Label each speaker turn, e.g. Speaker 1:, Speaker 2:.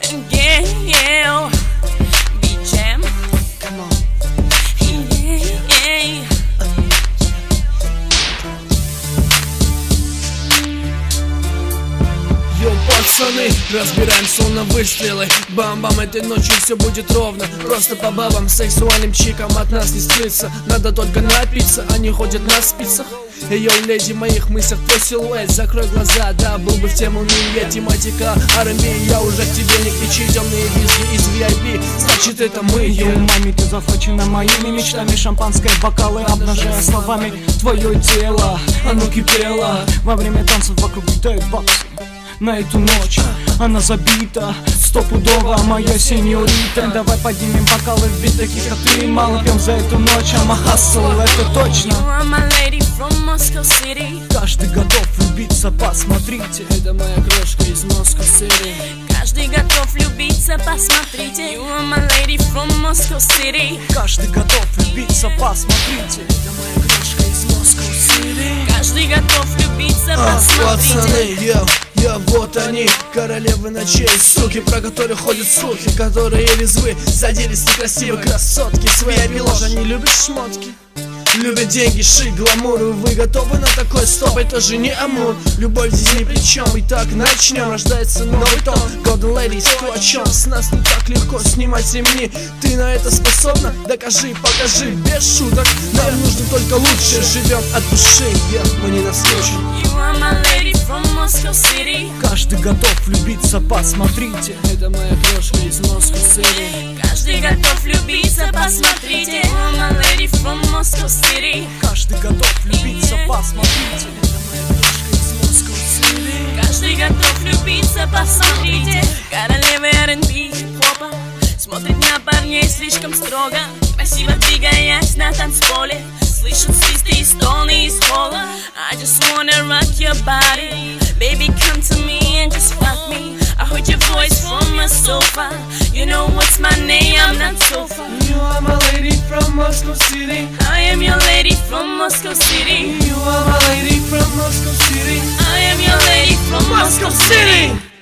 Speaker 1: Yeah, beat jam.
Speaker 2: Come on.
Speaker 1: Yeah.
Speaker 2: Йоу, пацаны, разбираем сон на выстрелы. Бам-бам, этой ночью все будет ровно. Просто по бабам, сексуальным чикам от нас не скрыться. Надо только напиться, они ходят на спицах. Йоу, леди, в моих мыслях твой силуэт. Закрой глаза, да, был бы в тему миле. Тематика R&B, я уже к тебе не кричи. Темные визги из VIP, значит это мы.
Speaker 3: Йоу, маме, ты захвачена моими мечтами. Шампанское, бокалы, обнажая словами твое тело, оно кипело. Во время танцев вокруг летают баксы. На эту ночь она забита, стопудово моя сеньорита. Давай поднимем бокалы в бит, таких как ты. Мало пьем за эту ночь, I'm a hustle, это точно.
Speaker 1: You are my lady from Moscow City.
Speaker 3: Каждый готов влюбиться, посмотрите.
Speaker 2: Это моя крошка из Moscow City.
Speaker 1: Каждый готов влюбиться, посмотрите. You are my lady from Moscow City.
Speaker 3: Каждый готов влюбиться, посмотрите.
Speaker 2: Это моя крошка из Moscow City.
Speaker 1: Каждый готов влюбиться, посмотрите.
Speaker 2: Пацаны, вот они, королевы ночей. Суки, про которых ходят слухи, которые резвы, заделись некрасивые красотки. Свои ложь, они любят шмотки, любят деньги, шик, гламур. И вы готовы на такой стоп, это же не амур. Любовь здесь ни при чем, итак начнем. Рождается новый тон, Golden Ladies, кто о чем? С нас не так легко снимать ремни. Ты на это способна? Докажи, покажи, без шуток. Нам нужно только лучше, живем от души, мы не навстречу.
Speaker 1: You are my lady from Moscow City.
Speaker 3: Каждый готов влюбиться, посмотрите.
Speaker 2: Это моя крошка из Moscow City.
Speaker 1: Каждый готов влюбиться, посмотрите. You are my lady from Moscow City.
Speaker 3: Каждый готов влюбиться, посмотрите.
Speaker 2: Это моя крошка из Moscow City.
Speaker 1: Каждый готов влюбиться, посмотрите. Королевы R&B, хип-хопа смотрит на парней слишком строго. Красиво двигаясь на танцполе, слышат свисты и стоны из холла. I just wanna rock your body. Baby, come to me and just fuck me. I heard your voice from a sofa. You know what's my name, I'm not so far.
Speaker 2: You are my lady from Moscow City.
Speaker 1: I am your lady from Moscow City.
Speaker 2: You are my lady from Moscow City.
Speaker 1: I am your lady from Moscow City.